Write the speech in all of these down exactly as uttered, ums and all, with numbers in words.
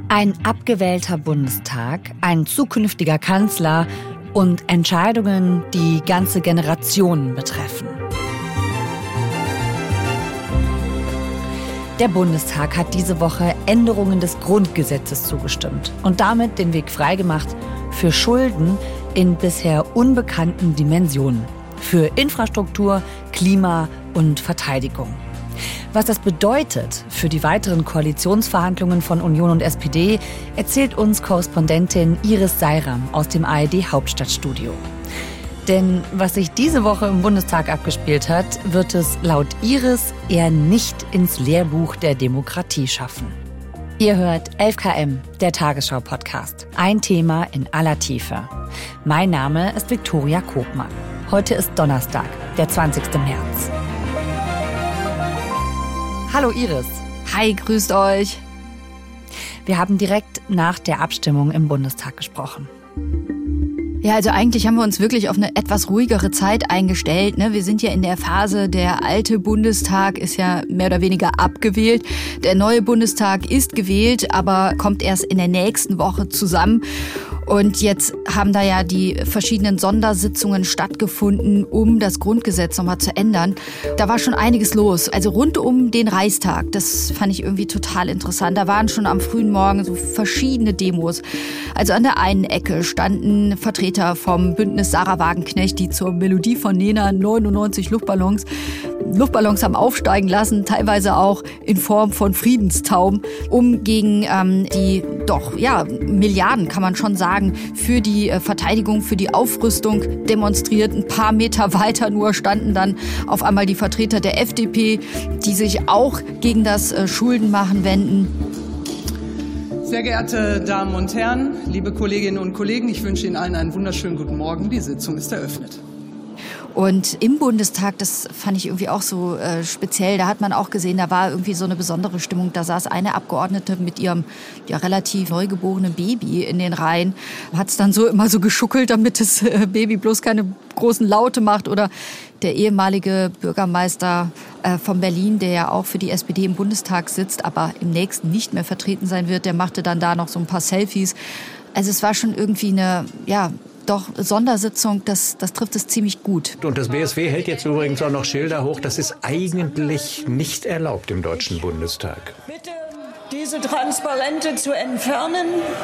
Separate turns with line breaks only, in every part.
Ein abgewählter Bundestag, ein zukünftiger Kanzler und Entscheidungen, die ganze Generationen betreffen. Der Bundestag hat diese Woche Änderungen des Grundgesetzes zugestimmt und damit den Weg freigemacht für Schulden in bisher unbekannten Dimensionen. Für Infrastruktur, Klima und Verteidigung. Was das bedeutet für die weiteren Koalitionsverhandlungen von Union und S P D, erzählt uns Korrespondentin Iris Seiram aus dem A R D-Hauptstadtstudio. Denn was sich diese Woche im Bundestag abgespielt hat, wird es laut Iris eher nicht ins Lehrbuch der Demokratie schaffen. Ihr hört elf Kilometer, der Tagesschau-Podcast. Ein Thema in aller Tiefe. Mein Name ist Viktoria Kobmann. Heute ist Donnerstag, der zwanzigsten März. Hallo Iris.
Hi, grüßt euch.
Wir haben direkt nach der Abstimmung im Bundestag gesprochen.
Ja, also eigentlich haben wir uns wirklich auf eine etwas ruhigere Zeit eingestellt. Ne? Wir sind ja in der Phase, der alte Bundestag ist ja mehr oder weniger abgewählt. Der neue Bundestag ist gewählt, aber kommt erst in der nächsten Woche zusammen. Und jetzt haben da ja die verschiedenen Sondersitzungen stattgefunden, um das Grundgesetz nochmal zu ändern. Da war schon einiges los. Also rund um den Reichstag, das fand ich irgendwie total interessant. Da waren schon am frühen Morgen so verschiedene Demos. Also an der einen Ecke standen Vertreter vom Bündnis Sarah Wagenknecht, die zur Melodie von Nena neunundneunzig Luftballons Luftballons haben aufsteigen lassen, teilweise auch in Form von Friedenstauben, um gegen ähm, die doch ja Milliarden, kann man schon sagen, für die äh, Verteidigung, für die Aufrüstung demonstriert. Ein paar Meter weiter nur standen dann auf einmal die Vertreter der F D P, die sich auch gegen das äh, Schuldenmachen wenden.
Sehr geehrte Damen und Herren, liebe Kolleginnen und Kollegen, ich wünsche Ihnen allen einen wunderschönen guten Morgen. Die Sitzung ist eröffnet.
Und im Bundestag, das fand ich irgendwie auch so äh, speziell, da hat man auch gesehen, da war irgendwie so eine besondere Stimmung. Da saß eine Abgeordnete mit ihrem ja, relativ neugeborenen Baby in den Reihen, hat es dann so immer so geschuckelt, damit das äh, Baby bloß keine großen Laute macht. Oder der ehemalige Bürgermeister äh, von Berlin, der ja auch für die S P D im Bundestag sitzt, aber im nächsten nicht mehr vertreten sein wird, der machte dann da noch so ein paar Selfies. Also es war schon irgendwie eine, ja, doch Sondersitzung, das, das trifft es ziemlich gut.
Und das B S W hält jetzt übrigens auch noch Schilder hoch. Das ist eigentlich nicht erlaubt im Deutschen Bundestag.
Bitte, diese Transparente zu entfernen.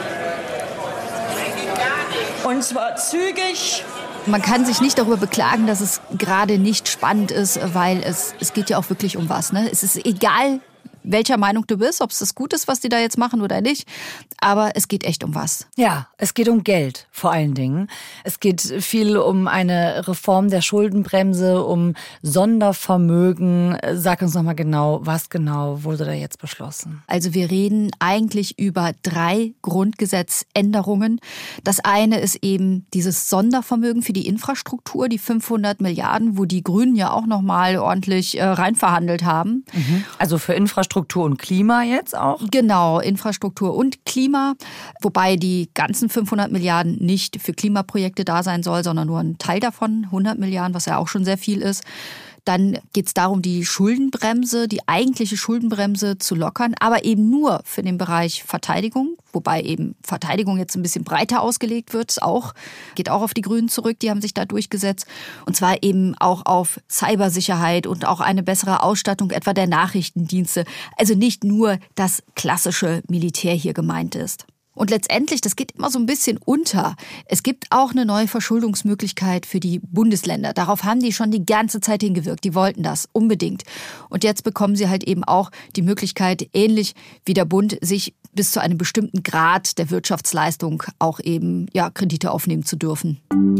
Und zwar zügig.
Man kann sich nicht darüber beklagen, dass es gerade nicht spannend ist, weil es, es geht ja auch wirklich um was. Ne? Es ist egal, welcher Meinung du bist, ob es das gut ist, was die da jetzt machen oder nicht. Aber es geht echt um was.
Ja, es geht um Geld vor allen Dingen. Es geht viel um eine Reform der Schuldenbremse, um Sondervermögen. Sag uns noch mal genau, was genau wurde da jetzt beschlossen?
Also wir reden eigentlich über drei Grundgesetzänderungen. Das eine ist eben dieses Sondervermögen für die Infrastruktur, die fünfhundert Milliarden, wo die Grünen ja auch noch mal ordentlich äh, reinverhandelt haben.
Mhm. Also für Infrastruktur Infrastruktur und Klima jetzt auch?
Genau, Infrastruktur und Klima, wobei die ganzen fünfhundert Milliarden nicht für Klimaprojekte da sein soll, sondern nur ein Teil davon, hundert Milliarden, was ja auch schon sehr viel ist. Dann geht es darum, die Schuldenbremse, die eigentliche Schuldenbremse zu lockern, aber eben nur für den Bereich Verteidigung, wobei eben Verteidigung jetzt ein bisschen breiter ausgelegt wird, auch geht auch auf die Grünen zurück, die haben sich da durchgesetzt. Und zwar eben auch auf Cybersicherheit und auch eine bessere Ausstattung etwa der Nachrichtendienste. Also nicht nur das klassische Militär hier gemeint ist. Und letztendlich, das geht immer so ein bisschen unter. Es gibt auch eine neue Verschuldungsmöglichkeit für die Bundesländer. Darauf haben die schon die ganze Zeit hingewirkt. Die wollten das unbedingt. Und jetzt bekommen sie halt eben auch die Möglichkeit, ähnlich wie der Bund, sich bis zu einem bestimmten Grad der Wirtschaftsleistung auch eben ja, Kredite aufnehmen zu dürfen.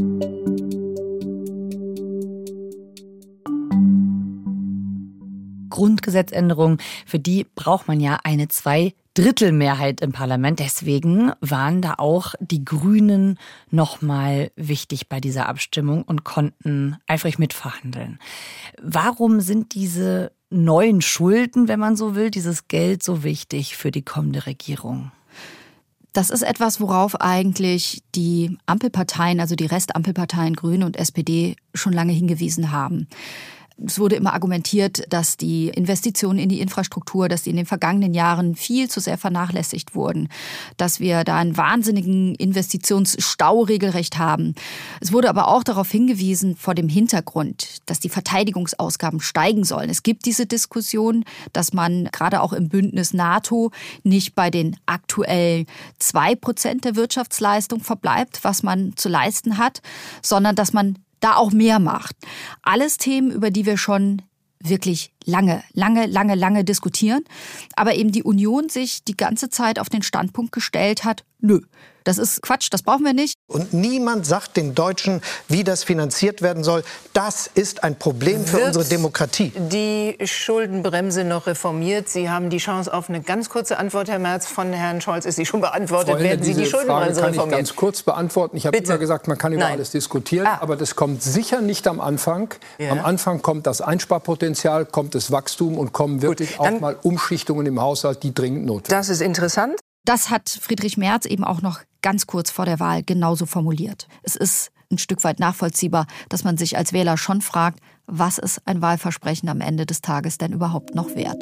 Grundgesetzänderung, für die braucht man ja eine Zweidrittelmehrheit im Parlament. Deswegen waren da auch die Grünen nochmal wichtig bei dieser Abstimmung und konnten eifrig mitverhandeln. Warum sind diese neuen Schulden, wenn man so will, dieses Geld so wichtig für die kommende Regierung?
Das ist etwas, worauf eigentlich die Ampelparteien, also die Restampelparteien Grüne und S P D, schon lange hingewiesen haben. Es wurde immer argumentiert, dass die Investitionen in die Infrastruktur, dass die in den vergangenen Jahren viel zu sehr vernachlässigt wurden, dass wir da einen wahnsinnigen Investitionsstau regelrecht haben. Es wurde aber auch darauf hingewiesen, vor dem Hintergrund, dass die Verteidigungsausgaben steigen sollen. Es gibt diese Diskussion, dass man gerade auch im Bündnis NATO nicht bei den aktuell zwei Prozent der Wirtschaftsleistung verbleibt, was man zu leisten hat, sondern dass man da auch mehr macht. Alles Themen, über die wir schon wirklich lange, lange, lange, lange diskutieren, aber eben die Union sich die ganze Zeit auf den Standpunkt gestellt hat, nö, das ist Quatsch, das brauchen wir nicht.
Und niemand sagt den Deutschen, wie das finanziert werden soll. Das ist ein Problem für
Wird
unsere Demokratie.
Die Schuldenbremse noch reformiert? Sie haben die Chance auf eine ganz kurze Antwort, Herr Merz. Von Herrn Scholz ist sie schon beantwortet.
Freunde,
Werden Sie die Schuldenbremse
Frage kann
reformieren?
ich ganz kurz beantworten. Ich habe immer gesagt, man kann über
Nein.
alles diskutieren,
Ah.
aber das kommt sicher nicht am Anfang.
Ja.
Am Anfang kommt das Einsparpotenzial, kommt das Wachstum und kommen wirklich
Gut,
auch mal Umschichtungen im Haushalt, die dringend notwendig sind.
Das ist interessant.
Das hat Friedrich Merz eben auch noch ganz kurz vor der Wahl genauso formuliert. Es ist ein Stück weit nachvollziehbar, dass man sich als Wähler schon fragt, was ist ein Wahlversprechen am Ende des Tages denn überhaupt noch wert?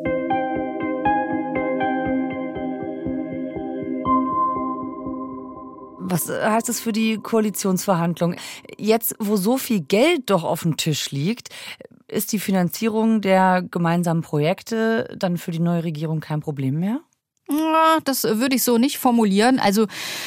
Was heißt das für die Koalitionsverhandlungen? Jetzt, wo so viel Geld doch auf dem Tisch liegt, ist die Finanzierung der gemeinsamen Projekte dann für die neue Regierung kein Problem mehr?
Ja, das würde ich so nicht formulieren. Also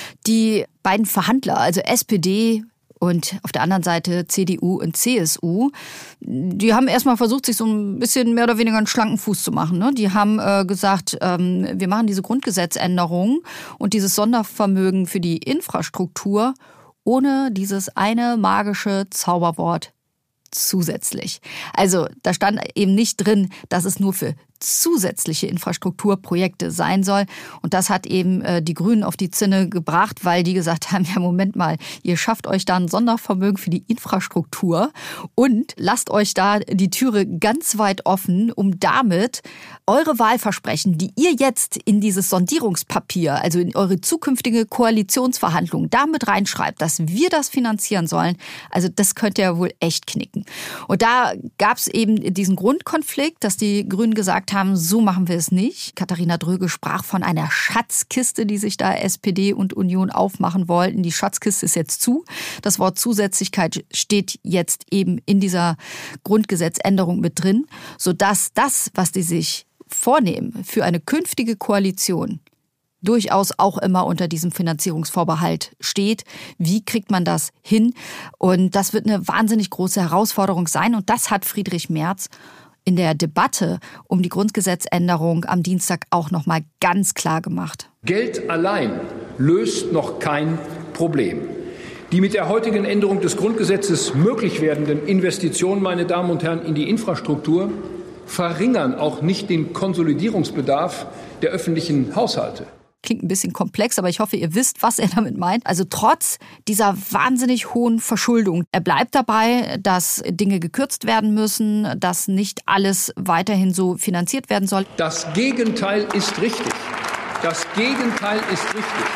die beiden Verhandler, also S P D und auf der anderen Seite C D U und C S U, die haben erstmal versucht, sich so ein bisschen mehr oder weniger einen schlanken Fuß zu machen. Ne? Die haben äh, gesagt, ähm, wir machen diese Grundgesetzänderung und dieses Sondervermögen für die Infrastruktur ohne dieses eine magische Zauberwort zusätzlich. Also da stand eben nicht drin, dass es nur für zusätzliche Infrastrukturprojekte sein soll. Und das hat eben äh, die Grünen auf die Zinne gebracht, weil die gesagt haben, ja Moment mal, ihr schafft euch da ein Sondervermögen für die Infrastruktur und lasst euch da die Türe ganz weit offen, um damit eure Wahlversprechen, die ihr jetzt in dieses Sondierungspapier, also in eure zukünftige Koalitionsverhandlung damit reinschreibt, dass wir das finanzieren sollen, also das könnt ihr wohl echt knicken. Und da gab es eben diesen Grundkonflikt, dass die Grünen gesagt haben, so machen wir es nicht. Katharina Dröge sprach von einer Schatzkiste, die sich da S P D und Union aufmachen wollten. Die Schatzkiste ist jetzt zu. Das Wort Zusätzlichkeit steht jetzt eben in dieser Grundgesetzänderung mit drin, sodass das, was die sich vornehmen für eine künftige Koalition, durchaus auch immer unter diesem Finanzierungsvorbehalt steht. Wie kriegt man das hin? Und das wird eine wahnsinnig große Herausforderung sein. Und das hat Friedrich Merz in der Debatte um die Grundgesetzänderung am Dienstag auch noch mal ganz klar gemacht.
Geld allein löst noch kein Problem. Die mit der heutigen Änderung des Grundgesetzes möglich werdenden Investitionen, meine Damen und Herren, in die Infrastruktur verringern auch nicht den Konsolidierungsbedarf der öffentlichen Haushalte.
Klingt ein bisschen komplex, aber ich hoffe, ihr wisst, was er damit meint. Also trotz dieser wahnsinnig hohen Verschuldung. Er bleibt dabei, dass Dinge gekürzt werden müssen, dass nicht alles weiterhin so finanziert werden soll.
Das Gegenteil ist richtig. Das Gegenteil ist richtig.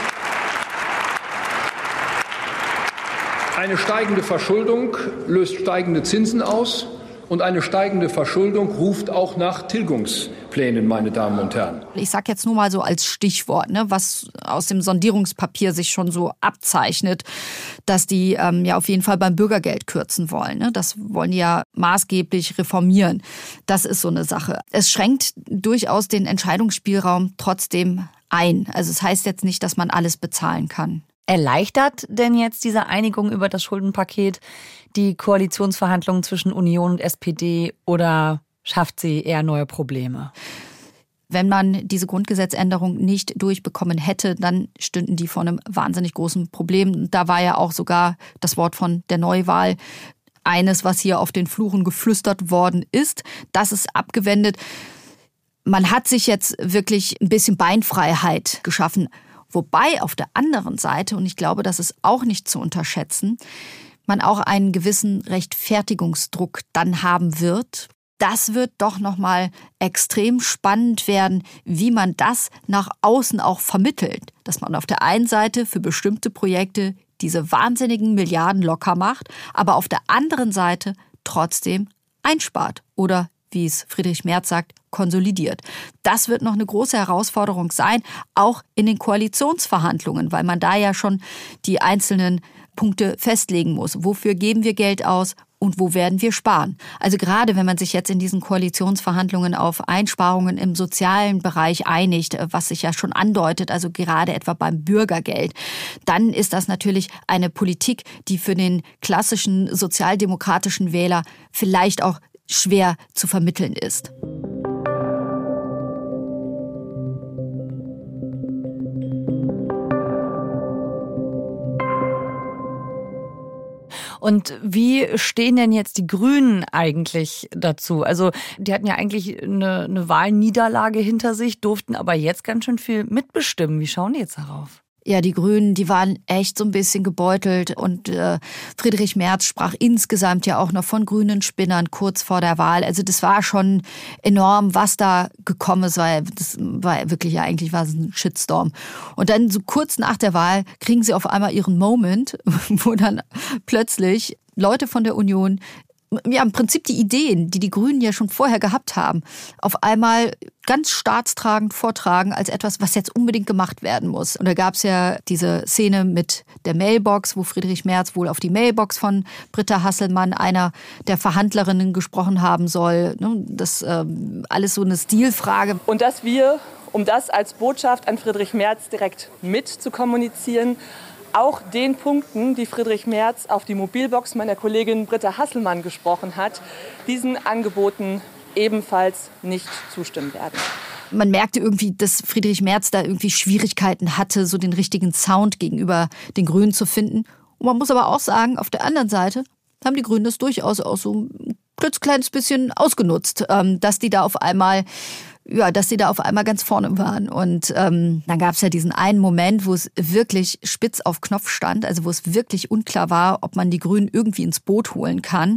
Eine steigende Verschuldung löst steigende Zinsen aus. Und eine steigende Verschuldung ruft auch nach Tilgungsplänen, meine Damen und Herren.
Ich sage jetzt nur mal so als Stichwort, ne, was aus dem Sondierungspapier sich schon so abzeichnet, dass die ähm, ja auf jeden Fall beim Bürgergeld kürzen wollen. Ne? Das wollen die ja maßgeblich reformieren. Das ist so eine Sache. Es schränkt durchaus den Entscheidungsspielraum trotzdem ein. Also es heißt jetzt nicht, dass man alles bezahlen kann.
Erleichtert denn jetzt diese Einigung über das Schuldenpaket die Koalitionsverhandlungen zwischen Union und S P D oder schafft sie eher neue Probleme?
Wenn man diese Grundgesetzänderung nicht durchbekommen hätte, dann stünden die vor einem wahnsinnig großen Problem. Da war ja auch sogar das Wort von der Neuwahl eines, was hier auf den Fluren geflüstert worden ist. Das ist abgewendet. Man hat sich jetzt wirklich ein bisschen Beinfreiheit geschaffen. Wobei auf der anderen Seite, und ich glaube, das ist auch nicht zu unterschätzen, man auch einen gewissen Rechtfertigungsdruck dann haben wird. Das wird doch nochmal extrem spannend werden, wie man das nach außen auch vermittelt. Dass man auf der einen Seite für bestimmte Projekte diese wahnsinnigen Milliarden locker macht, aber auf der anderen Seite trotzdem einspart oder, wie es Friedrich Merz sagt, konsolidiert. Das wird noch eine große Herausforderung sein, auch in den Koalitionsverhandlungen, weil man da ja schon die einzelnen Punkte festlegen muss. Wofür geben wir Geld aus und wo werden wir sparen? Also gerade wenn man sich jetzt in diesen Koalitionsverhandlungen auf Einsparungen im sozialen Bereich einigt, was sich ja schon andeutet, also gerade etwa beim Bürgergeld, dann ist das natürlich eine Politik, die für den klassischen sozialdemokratischen Wähler vielleicht auch schwer zu vermitteln ist.
Und wie stehen denn jetzt die Grünen eigentlich dazu? Also die hatten ja eigentlich eine, eine Wahlniederlage hinter sich, durften aber jetzt ganz schön viel mitbestimmen. Wie schauen die jetzt darauf?
Ja, die Grünen, die waren echt so ein bisschen gebeutelt und äh, Friedrich Merz sprach insgesamt ja auch noch von grünen Spinnern kurz vor der Wahl. Also das war schon enorm, was da gekommen ist, weil das war wirklich ja eigentlich war es ein Shitstorm. Und dann so kurz nach der Wahl kriegen sie auf einmal ihren Moment, wo dann plötzlich Leute von der Union, ja, im Prinzip die Ideen, die die Grünen ja schon vorher gehabt haben, auf einmal ganz staatstragend vortragen als etwas, was jetzt unbedingt gemacht werden muss. Und da gab es ja diese Szene mit der Mailbox, wo Friedrich Merz wohl auf die Mailbox von Britta Hasselmann, einer der Verhandlerinnen, gesprochen haben soll. Das ähm, alles so eine Stilfrage.
Und dass wir, um das als Botschaft an Friedrich Merz direkt mit zu kommunizieren, auch den Punkten, die Friedrich Merz auf die Mobilbox meiner Kollegin Britta Hasselmann gesprochen hat, diesen Angeboten ebenfalls nicht zustimmen werden.
Man merkte irgendwie, dass Friedrich Merz da irgendwie Schwierigkeiten hatte, so den richtigen Sound gegenüber den Grünen zu finden. Und man muss aber auch sagen, auf der anderen Seite haben die Grünen das durchaus auch so ein klitzekleines bisschen ausgenutzt, dass die da auf einmal Ja, dass sie da auf einmal ganz vorne waren. Und ähm, dann gab es ja diesen einen Moment, wo es wirklich spitz auf Knopf stand, also wo es wirklich unklar war, ob man die Grünen irgendwie ins Boot holen kann.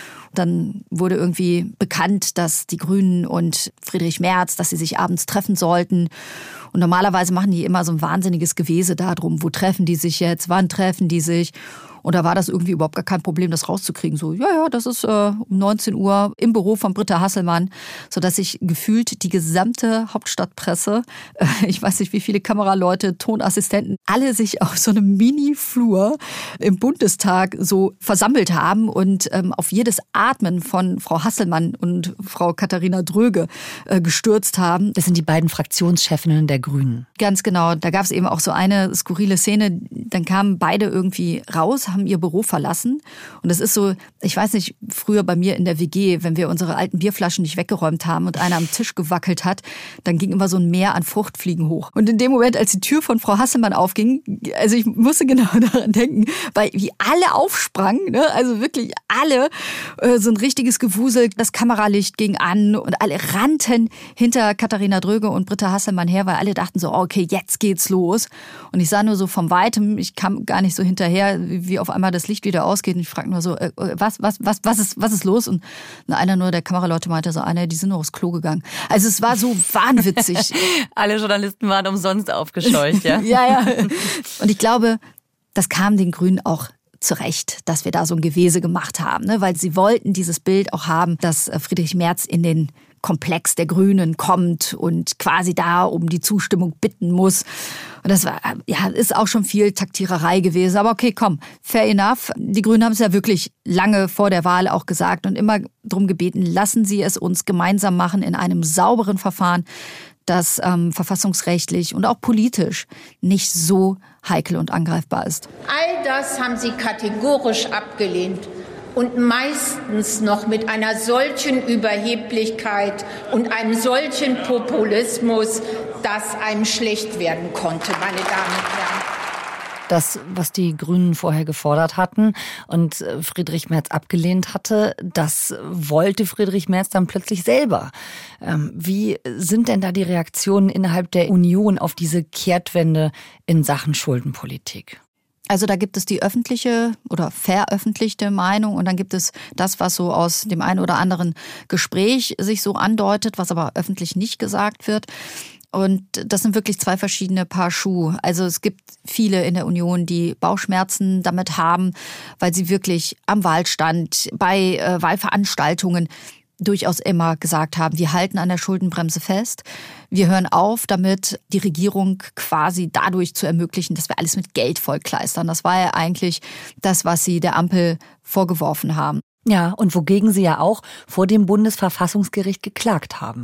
Dann wurde irgendwie bekannt, dass die Grünen und Friedrich Merz, dass sie sich abends treffen sollten. Und normalerweise machen die immer so ein wahnsinniges Gewese darum, wo treffen die sich jetzt, wann treffen die sich. Und da war das irgendwie überhaupt gar kein Problem, das rauszukriegen. So, ja, ja, das ist äh, um neunzehn Uhr im Büro von Britta Hasselmann, sodass sich gefühlt die gesamte Hauptstadtpresse, äh, ich weiß nicht wie viele Kameraleute, Tonassistenten, alle sich auf so einem Mini-Flur im Bundestag so versammelt haben und ähm, auf jedes Atmen von Frau Hasselmann und Frau Katharina Dröge äh, gestürzt haben.
Das sind die beiden Fraktionschefinnen der Grünen.
Ganz genau. Da gab es eben auch so eine skurrile Szene. Dann kamen beide irgendwie raus, haben ihr Büro verlassen. Und das ist so, ich weiß nicht, früher bei mir in der W G, wenn wir unsere alten Bierflaschen nicht weggeräumt haben und einer am Tisch gewackelt hat, dann ging immer so ein Meer an Fruchtfliegen hoch. Und in dem Moment, als die Tür von Frau Hasselmann aufging, also ich musste genau daran denken, weil wie alle aufsprangen, ne? Also wirklich alle, äh, so ein richtiges Gewusel, das Kameralicht ging an und alle rannten hinter Katharina Dröge und Britta Hasselmann her, weil alle dachten so, okay, jetzt geht's los. Und ich sah nur so von Weitem, ich kam gar nicht so hinterher, wie auf einmal das Licht wieder ausgeht und ich fragte nur so, äh, was, was, was, was ist, was ist los? Und einer nur der Kameraleute meinte so, einer, die sind nur aufs Klo gegangen. Also es war so wahnwitzig.
Alle Journalisten waren umsonst aufgescheucht, ja?
Ja, ja. Und ich glaube, das kam den Grünen auch zurecht, dass wir da so ein Gewese gemacht haben, ne? Weil sie wollten dieses Bild auch haben, dass Friedrich Merz in den Komplex der Grünen kommt und quasi da um die Zustimmung bitten muss. Und das war, ja, ist auch schon viel Taktiererei gewesen. Aber okay, komm, fair enough. Die Grünen haben es ja wirklich lange vor der Wahl auch gesagt und immer darum gebeten, lassen Sie es uns gemeinsam machen in einem sauberen Verfahren, das ähm, verfassungsrechtlich und auch politisch nicht so heikel und angreifbar ist.
All das haben Sie kategorisch abgelehnt. Und meistens noch mit einer solchen Überheblichkeit und einem solchen Populismus, dass einem schlecht werden konnte, meine Damen und Herren.
Das, was die Grünen vorher gefordert hatten und Friedrich Merz abgelehnt hatte, das wollte Friedrich Merz dann plötzlich selber. Wie sind denn da die Reaktionen innerhalb der Union auf diese Kehrtwende in Sachen Schuldenpolitik?
Also da gibt es die öffentliche oder veröffentlichte Meinung und dann gibt es das, was so aus dem einen oder anderen Gespräch sich so andeutet, was aber öffentlich nicht gesagt wird. Und das sind wirklich zwei verschiedene Paar Schuhe. Also es gibt viele in der Union, die Bauchschmerzen damit haben, weil sie wirklich am Wahlstand, bei äh, Wahlveranstaltungen durchaus immer gesagt haben, wir halten an der Schuldenbremse fest. Wir hören auf, damit die Regierung quasi dadurch zu ermöglichen, dass wir alles mit Geld vollkleistern. Das war ja eigentlich das, was sie der Ampel vorgeworfen haben.
Ja, und wogegen sie ja auch vor dem Bundesverfassungsgericht geklagt haben.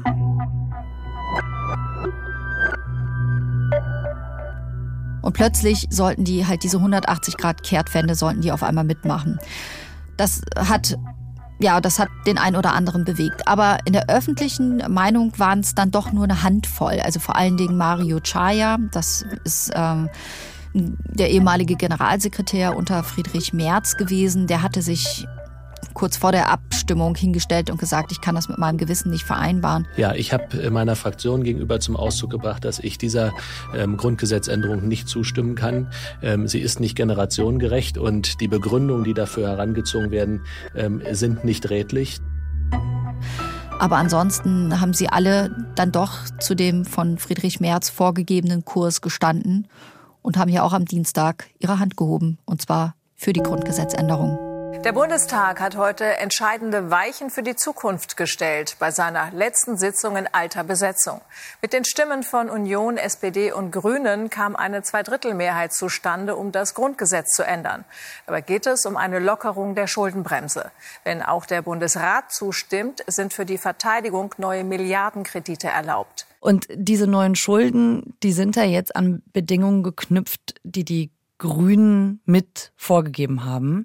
Und plötzlich sollten die halt diese hundertachtzig Grad Kehrtwende, sollten die auf einmal mitmachen. Das hat, ja, das hat den einen oder anderen bewegt. Aber in der öffentlichen Meinung waren es dann doch nur eine Handvoll. Also vor allen Dingen Mario Chaya, das ist ähm, der ehemalige Generalsekretär unter Friedrich Merz gewesen. Der hatte sich kurz vor der Abstimmung hingestellt und gesagt, ich kann das mit meinem Gewissen nicht vereinbaren.
Ja, ich habe meiner Fraktion gegenüber zum Ausdruck gebracht, dass ich dieser ähm, Grundgesetzänderung nicht zustimmen kann. Ähm, sie ist nicht generationengerecht und die Begründungen, die dafür herangezogen werden, ähm, sind nicht redlich.
Aber ansonsten haben sie alle dann doch zu dem von Friedrich Merz vorgegebenen Kurs gestanden und haben ja auch am Dienstag ihre Hand gehoben, und zwar für die Grundgesetzänderung.
Der Bundestag hat heute entscheidende Weichen für die Zukunft gestellt bei seiner letzten Sitzung in alter Besetzung. Mit den Stimmen von Union, S P D und Grünen kam eine Zweidrittelmehrheit zustande, um das Grundgesetz zu ändern. Dabei geht es um eine Lockerung der Schuldenbremse. Wenn auch der Bundesrat zustimmt, sind für die Verteidigung neue Milliardenkredite erlaubt.
Und diese neuen Schulden, die sind ja jetzt an Bedingungen geknüpft, die die Grünen mit vorgegeben haben.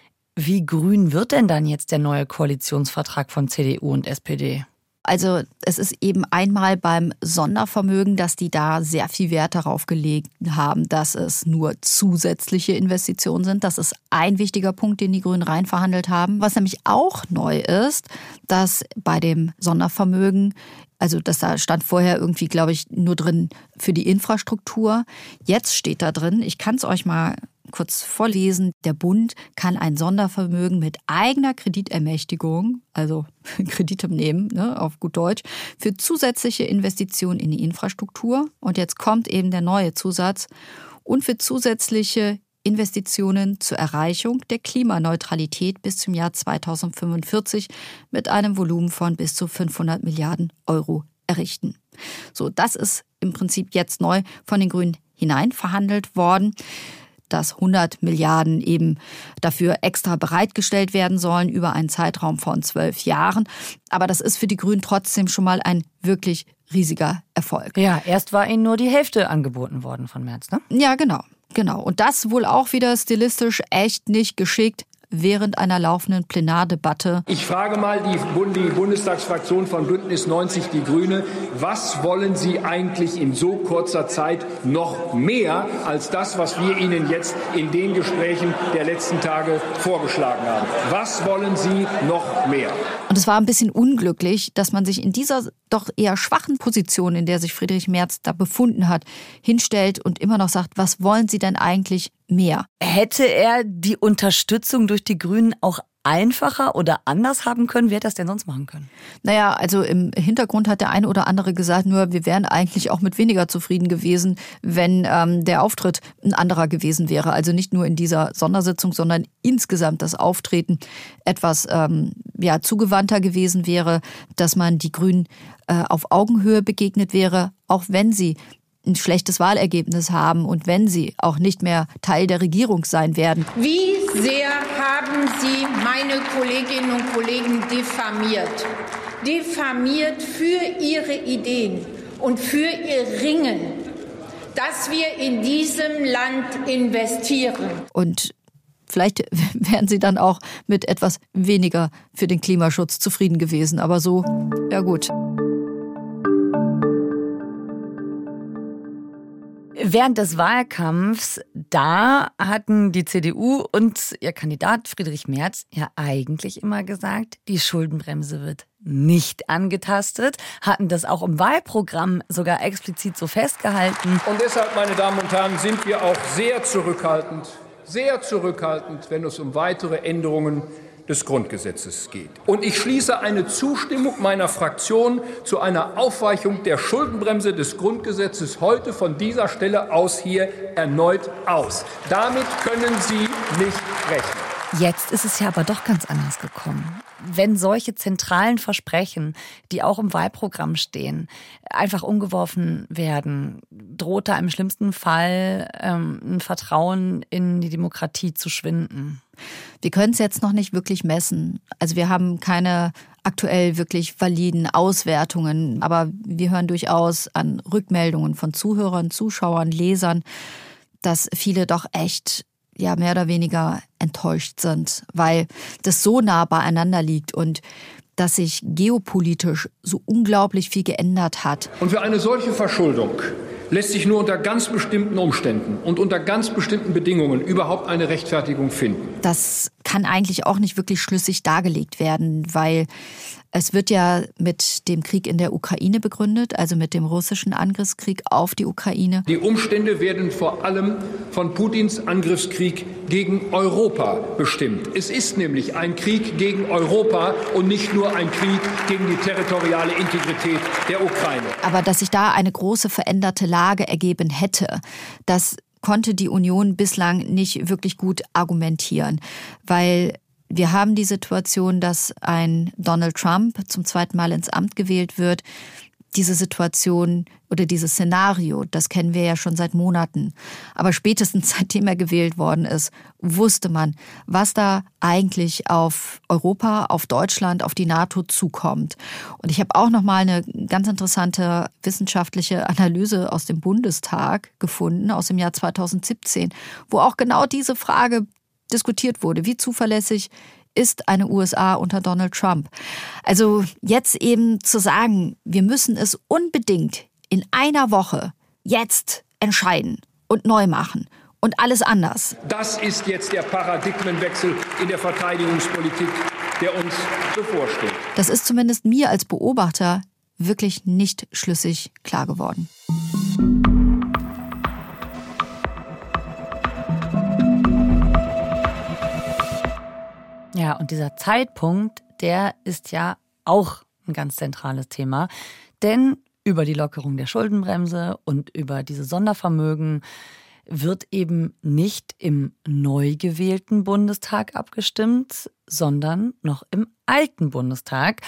Wie grün wird denn dann jetzt der neue Koalitionsvertrag von C D U und S P D?
Also es ist eben einmal beim Sondervermögen, dass die da sehr viel Wert darauf gelegt haben, dass es nur zusätzliche Investitionen sind. Das ist ein wichtiger Punkt, den die Grünen rein verhandelt haben. Was nämlich auch neu ist, dass bei dem Sondervermögen, also das da stand vorher irgendwie, glaube ich, nur drin für die Infrastruktur. Jetzt steht da drin, ich kann es euch mal kurz vorlesen, der Bund kann ein Sondervermögen mit eigener Kreditermächtigung, also Kredite nehmen, ne, auf gut Deutsch, für zusätzliche Investitionen in die Infrastruktur. Und jetzt kommt eben der neue Zusatz, und für zusätzliche Investitionen zur Erreichung der Klimaneutralität bis zum Jahr zweitausendfünfundvierzig mit einem Volumen von bis zu fünfhundert Milliarden Euro errichten. So, das ist im Prinzip jetzt neu von den Grünen hinein verhandelt worden, dass hundert Milliarden eben dafür extra bereitgestellt werden sollen über einen Zeitraum von zwölf Jahren. Aber das ist für die Grünen trotzdem schon mal ein wirklich riesiger Erfolg.
Ja, erst war ihnen nur die Hälfte angeboten worden von Merz, ne?
Ja, genau, genau. Und das wohl auch wieder stilistisch echt nicht geschickt während einer laufenden Plenardebatte.
Ich frage mal die, Bund- die Bundestagsfraktion von Bündnis neunzig Die Grüne, was wollen Sie eigentlich in so kurzer Zeit noch mehr als das, was wir Ihnen jetzt in den Gesprächen der letzten Tage vorgeschlagen haben? Was wollen Sie noch mehr?
Und es war ein bisschen unglücklich, dass man sich in dieser doch eher schwachen Position, in der sich Friedrich Merz da befunden hat, hinstellt und immer noch sagt, was wollen Sie denn eigentlich mehr?
Hätte er die Unterstützung durch die Grünen auch einfacher oder anders haben können? Wie hätte er das denn sonst machen können?
Naja, also im Hintergrund hat der eine oder andere gesagt, nur wir wären eigentlich auch mit weniger zufrieden gewesen, wenn ähm, der Auftritt ein anderer gewesen wäre. Also nicht nur in dieser Sondersitzung, sondern insgesamt das Auftreten etwas ähm, ja, zugewandter gewesen wäre, dass man die Grünen äh, auf Augenhöhe begegnet wäre, auch wenn sie ein schlechtes Wahlergebnis haben und wenn sie auch nicht mehr Teil der Regierung sein werden.
Wie sehr haben Sie meine Kolleginnen und Kollegen diffamiert? Diffamiert für Ihre Ideen und für Ihr Ringen, dass wir in diesem Land investieren.
Und vielleicht wären sie dann auch mit etwas weniger für den Klimaschutz zufrieden gewesen. Aber so, ja gut.
Während des Wahlkampfs, da hatten die C D U und ihr Kandidat Friedrich Merz ja eigentlich immer gesagt, die Schuldenbremse wird nicht angetastet, hatten das auch im Wahlprogramm sogar explizit so festgehalten.
Und deshalb, meine Damen und Herren, sind wir auch sehr zurückhaltend, sehr zurückhaltend, wenn es um weitere Änderungen des Grundgesetzes geht. Und ich schließe eine Zustimmung meiner Fraktion zu einer Aufweichung der Schuldenbremse des Grundgesetzes heute von dieser Stelle aus hier erneut aus. Damit können Sie nicht rechnen.
Jetzt ist es ja aber doch ganz anders gekommen. Wenn solche zentralen Versprechen, die auch im Wahlprogramm stehen, einfach umgeworfen werden, droht da im schlimmsten Fall ähm, ein Vertrauen in die Demokratie zu schwinden.
Wir können es jetzt noch nicht wirklich messen. Also wir haben keine aktuell wirklich validen Auswertungen, aber wir hören durchaus an Rückmeldungen von Zuhörern, Zuschauern, Lesern, dass viele doch echt ja mehr oder weniger enttäuscht sind, weil das so nah beieinander liegt und dass sich geopolitisch so unglaublich viel geändert hat.
Und für eine solche Verschuldung lässt sich nur unter ganz bestimmten Umständen und unter ganz bestimmten Bedingungen überhaupt eine Rechtfertigung finden.
Das kann eigentlich auch nicht wirklich schlüssig dargelegt werden, weil es wird ja mit dem Krieg in der Ukraine begründet, also mit dem russischen Angriffskrieg auf die Ukraine.
Die Umstände werden vor allem von Putins Angriffskrieg gegen Europa bestimmt. Es ist nämlich ein Krieg gegen Europa und nicht nur ein Krieg gegen die territoriale Integrität der Ukraine.
Aber dass sich da eine große veränderte Lage ergeben hätte, das konnte die Union bislang nicht wirklich gut argumentieren, weil wir haben die Situation, dass ein Donald Trump zum zweiten Mal ins Amt gewählt wird. Diese Situation oder dieses Szenario, das kennen wir ja schon seit Monaten. Aber spätestens seitdem er gewählt worden ist, wusste man, was da eigentlich auf Europa, auf Deutschland, auf die NATO zukommt. Und ich habe auch noch mal eine ganz interessante wissenschaftliche Analyse aus dem Bundestag gefunden, aus dem Jahr zweitausendsiebzehn, wo auch genau diese Frage diskutiert wurde. Wie zuverlässig ist eine U S A unter Donald Trump? Also jetzt eben zu sagen, wir müssen es unbedingt in einer Woche jetzt entscheiden und neu machen und alles anders.
Das ist jetzt der Paradigmenwechsel in der Verteidigungspolitik, der uns bevorsteht.
Das ist zumindest mir als Beobachter wirklich nicht schlüssig klar geworden.
Ja, und dieser Zeitpunkt, der ist ja auch ein ganz zentrales Thema. Denn über die Lockerung der Schuldenbremse und über diese Sondervermögen wird eben nicht im neu gewählten Bundestag abgestimmt, sondern noch im alten Bundestag.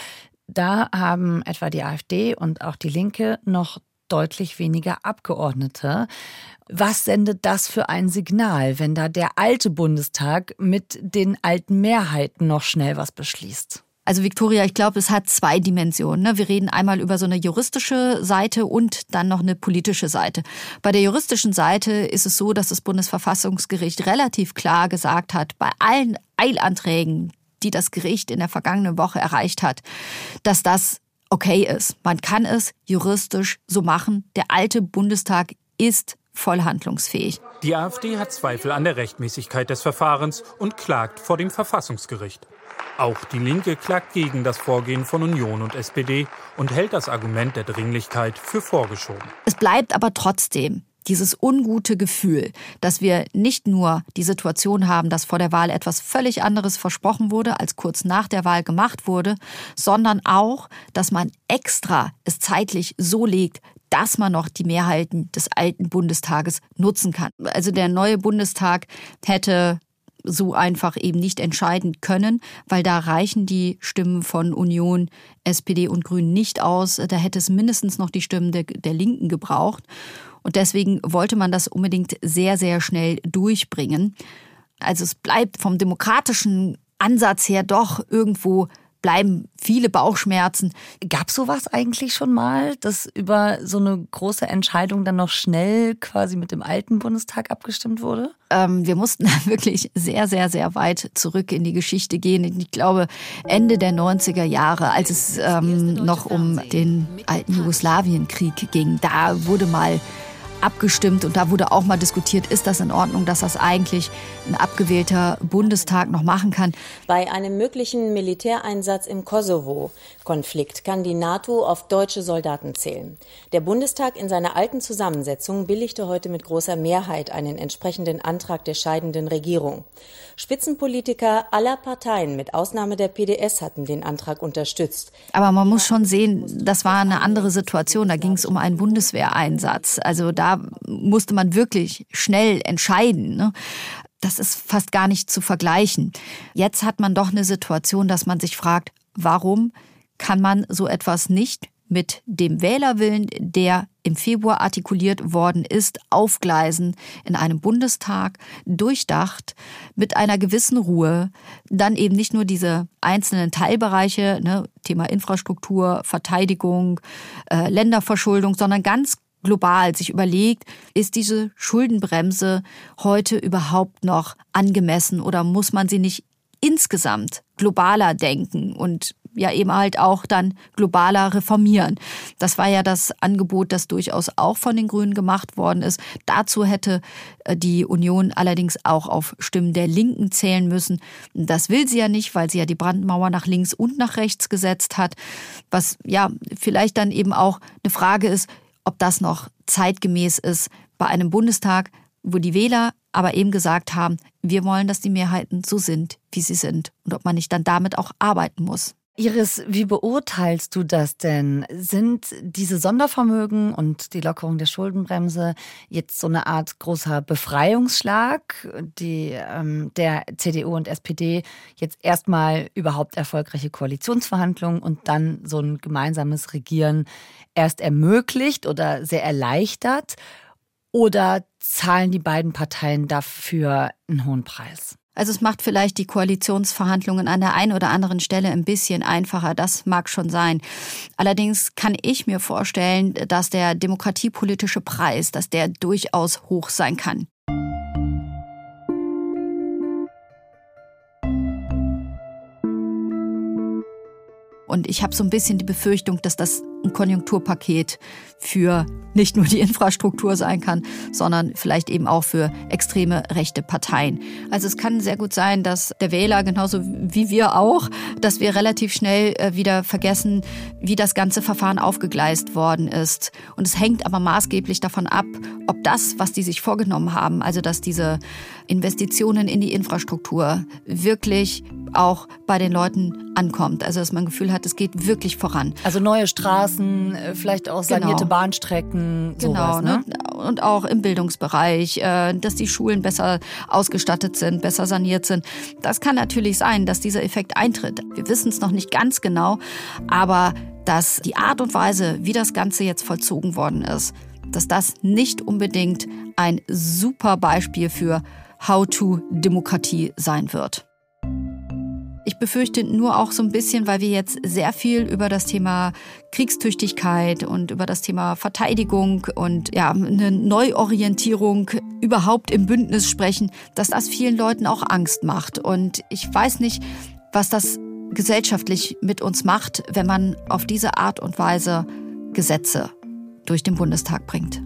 Da haben etwa die AfD und auch die Linke noch deutlich weniger Abgeordnete. Was sendet das für ein Signal, wenn da der alte Bundestag mit den alten Mehrheiten noch schnell was beschließt?
Also Viktoria, ich glaube, es hat zwei Dimensionen. Wir reden einmal über so eine juristische Seite und dann noch eine politische Seite. Bei der juristischen Seite ist es so, dass das Bundesverfassungsgericht relativ klar gesagt hat, bei allen Eilanträgen, die das Gericht in der vergangenen Woche erreicht hat, dass das okay ist. Man kann es juristisch so machen. Der alte Bundestag ist voll handlungsfähig.
Die AfD hat Zweifel an der Rechtmäßigkeit des Verfahrens und klagt vor dem Verfassungsgericht. Auch die Linke klagt gegen das Vorgehen von Union und S P D und hält das Argument der Dringlichkeit für vorgeschoben.
Es bleibt aber trotzdem dieses ungute Gefühl, dass wir nicht nur die Situation haben, dass vor der Wahl etwas völlig anderes versprochen wurde, als kurz nach der Wahl gemacht wurde, sondern auch, dass man extra es zeitlich so legt, dass man noch die Mehrheiten des alten Bundestages nutzen kann. Also der neue Bundestag hätte so einfach eben nicht entscheiden können, weil da reichen die Stimmen von Union, S P D und Grünen nicht aus. Da hätte es mindestens noch die Stimmen der, der Linken gebraucht. Und deswegen wollte man das unbedingt sehr, sehr schnell durchbringen. Also es bleibt vom demokratischen Ansatz her doch irgendwo bleiben viele Bauchschmerzen.
Gab es sowas eigentlich schon mal, dass über so eine große Entscheidung dann noch schnell quasi mit dem alten Bundestag abgestimmt wurde?
Ähm, wir mussten wirklich sehr, sehr, sehr weit zurück in die Geschichte gehen. Ich glaube, Ende der neunziger Jahre, als es ähm, noch um den alten Jugoslawienkrieg ging, da wurde mal abgestimmt und da wurde auch mal diskutiert, ist das in Ordnung, dass das eigentlich ein abgewählter Bundestag noch machen kann.
Bei einem möglichen Militäreinsatz im Kosovo-Konflikt kann die NATO auf deutsche Soldaten zählen. Der Bundestag in seiner alten Zusammensetzung billigte heute mit großer Mehrheit einen entsprechenden Antrag der scheidenden Regierung. Spitzenpolitiker aller Parteien mit Ausnahme der P D S hatten den Antrag unterstützt.
Aber man muss schon sehen, das war eine andere Situation. Da ging es um einen Bundeswehreinsatz. Also da musste man wirklich schnell entscheiden, ne? Das ist fast gar nicht zu vergleichen. Jetzt hat man doch eine Situation, dass man sich fragt, warum kann man so etwas nicht mit dem Wählerwillen, der im Februar artikuliert worden ist, aufgleisen in einem Bundestag, durchdacht, mit einer gewissen Ruhe, dann eben nicht nur diese einzelnen Teilbereiche, ne, Thema Infrastruktur, Verteidigung, äh, Länderverschuldung, sondern ganz global sich überlegt, ist diese Schuldenbremse heute überhaupt noch angemessen oder muss man sie nicht insgesamt globaler denken und ja eben halt auch dann globaler reformieren. Das war ja das Angebot, das durchaus auch von den Grünen gemacht worden ist. Dazu hätte die Union allerdings auch auf Stimmen der Linken zählen müssen. Das will sie ja nicht, weil sie ja die Brandmauer nach links und nach rechts gesetzt hat. Was ja vielleicht dann eben auch eine Frage ist, ob das noch zeitgemäß ist bei einem Bundestag, wo die Wähler aber eben gesagt haben, wir wollen, dass die Mehrheiten so sind, wie sie sind. Und ob man nicht dann damit auch arbeiten muss.
Iris, wie beurteilst du das denn? Sind diese Sondervermögen und die Lockerung der Schuldenbremse jetzt so eine Art großer Befreiungsschlag, die ähm, der C D U und S P D jetzt erstmal überhaupt erfolgreiche Koalitionsverhandlungen und dann so ein gemeinsames Regieren erst ermöglicht oder sehr erleichtert? Oder zahlen die beiden Parteien dafür einen hohen Preis?
Also es macht vielleicht die Koalitionsverhandlungen an der einen oder anderen Stelle ein bisschen einfacher, das mag schon sein. Allerdings kann ich mir vorstellen, dass der demokratiepolitische Preis, dass der durchaus hoch sein kann. Und ich habe so ein bisschen die Befürchtung, dass das ein Konjunkturpaket für nicht nur die Infrastruktur sein kann, sondern vielleicht eben auch für extreme rechte Parteien. Also es kann sehr gut sein, dass der Wähler, genauso wie wir auch, dass wir relativ schnell wieder vergessen, wie das ganze Verfahren aufgegleist worden ist. Und es hängt aber maßgeblich davon ab, ob das, was die sich vorgenommen haben, also dass diese Investitionen in die Infrastruktur wirklich auch bei den Leuten ankommt. Also dass man ein Gefühl hat, es geht wirklich voran.
Also neue Straßen, vielleicht auch sanierte
genau.
Bahnstrecken,
genau,
sowas, ne?
Und auch im Bildungsbereich, dass die Schulen besser ausgestattet sind, besser saniert sind. Das kann natürlich sein, dass dieser Effekt eintritt. Wir wissen es noch nicht ganz genau, aber dass die Art und Weise, wie das Ganze jetzt vollzogen worden ist, dass das nicht unbedingt ein super Beispiel für How-to-Demokratie sein wird. Ich befürchte nur auch so ein bisschen, weil wir jetzt sehr viel über das Thema Kriegstüchtigkeit und über das Thema Verteidigung und ja, eine Neuorientierung überhaupt im Bündnis sprechen, dass das vielen Leuten auch Angst macht. Und ich weiß nicht, was das gesellschaftlich mit uns macht, wenn man auf diese Art und Weise Gesetze durch den Bundestag bringt.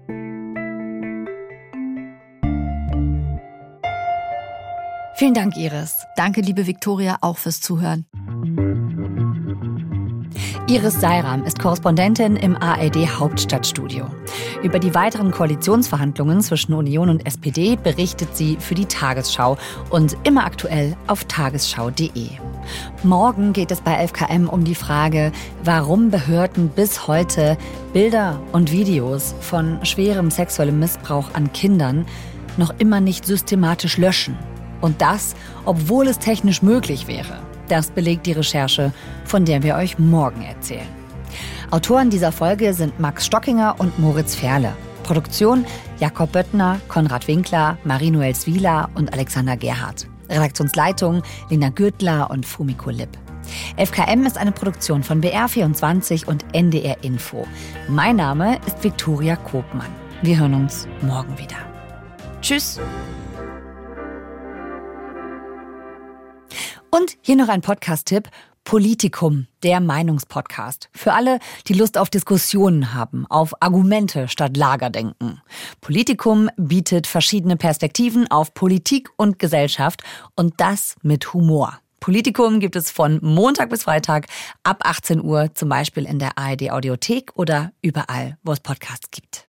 Vielen Dank, Iris.
Danke, liebe Viktoria, auch fürs Zuhören.
Iris Seiram ist Korrespondentin im A R D-Hauptstadtstudio. Über die weiteren Koalitionsverhandlungen zwischen Union und S P D berichtet sie für die Tagesschau und immer aktuell auf tagesschau punkt de. Morgen geht es bei F K M um die Frage, warum Behörden bis heute Bilder und Videos von schwerem sexuellem Missbrauch an Kindern noch immer nicht systematisch löschen. Und das, obwohl es technisch möglich wäre. Das belegt die Recherche, von der wir euch morgen erzählen. Autoren dieser Folge sind Max Stockinger und Moritz Ferle. Produktion Jakob Böttner, Konrad Winkler, Marie-Noël Zwieler und Alexander Gerhardt. Redaktionsleitung Lena Gürtler und Fumiko Lipp. F K M ist eine Produktion von B R vierundzwanzig und N D R Info. Mein Name ist Viktoria Kopmann. Wir hören uns morgen wieder. Tschüss! Und hier noch ein Podcast-Tipp. Politikum, der Meinungspodcast. Für alle, die Lust auf Diskussionen haben, auf Argumente statt Lagerdenken. Politikum bietet verschiedene Perspektiven auf Politik und Gesellschaft und das mit Humor. Politikum gibt es von Montag bis Freitag ab achtzehn Uhr, zum Beispiel in der A R D Audiothek oder überall, wo es Podcasts gibt.